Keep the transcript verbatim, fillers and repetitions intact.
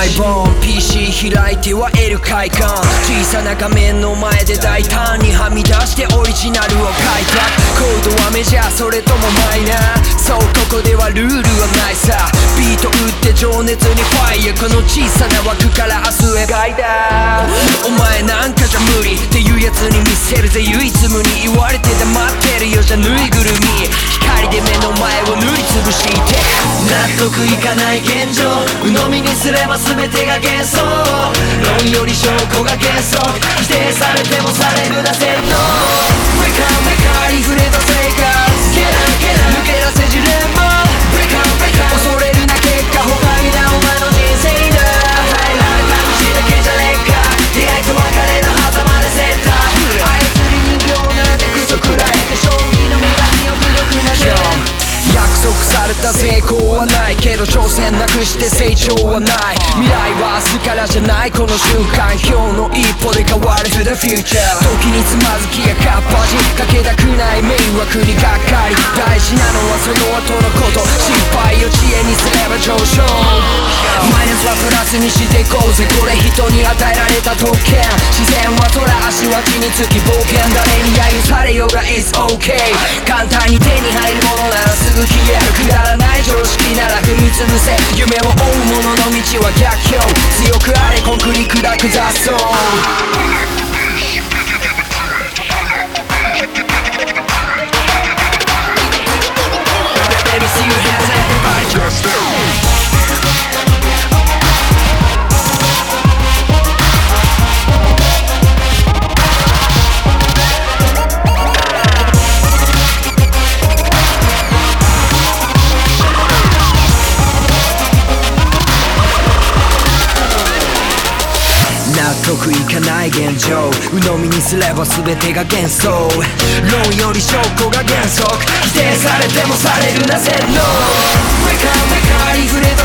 イボーン ピーシー 開いては L 快感小さな画面の前で大胆にはみ出してオリジナルを開拓コードはメジャーそれともマイナーそうここではルールはないさビート打って情熱にファイヤーこの小さな枠から明日へガイダーお前なんかじゃ無理っていうやつに見せるぜ唯一無二言われて黙ってるよじゃぬいぐるみ光で目の前を塗りつぶして納得いかない現状鵜呑みにすれば全てが幻想論より証拠が幻想否定されてもされるな洗脳ブレカンブレカーインフレート生活ゲラゲラ抜け出せジレンマブレカンブレカー恐れるな結果他になお前の人生だハイライ楽しいだけじゃねえか出会いと別れの狭間でセンター操り人形なんてクソくらいで将棋の女神を武力なしょ約束された成功はないけど挑戦なくして成長はない未来は明日からじゃないこの瞬間今日の一歩で変わる To the future 時につまずきやかっぱじかけたくない迷惑にがっかり大事なのはその後のこと失敗を知恵にすれば上昇マイナスはプラスにしていこうぜこれ人に与えられた特権自然は空足は地につき冒険誰に揶揄されようが It's okay 簡単に手に入るものならすぐ消えるくだらない常識なら踏みつぶせ夢を追う者の道は逆境強くあれコンクリ砕く雑草Baby see you hands everybody just do納得いかない現状鵜呑みにすれば全てが幻想論より証拠が原則否定されてもされるな洗脳ブレカーブレカーインフレ